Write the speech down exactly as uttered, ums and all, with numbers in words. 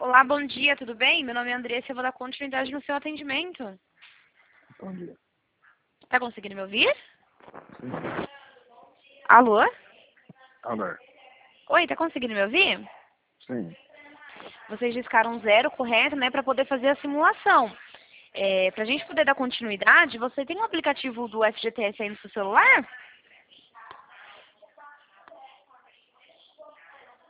Olá, bom dia, tudo bem? Meu nome é Andressa e eu vou dar continuidade no seu atendimento. Bom dia. Tá conseguindo me ouvir? Sim. Alô? Alô. Oi, tá conseguindo me ouvir? Sim. Vocês discaram zero, correto, né, para poder fazer a simulação. É, pra gente poder dar continuidade, você tem um aplicativo do F G T S aí no seu celular?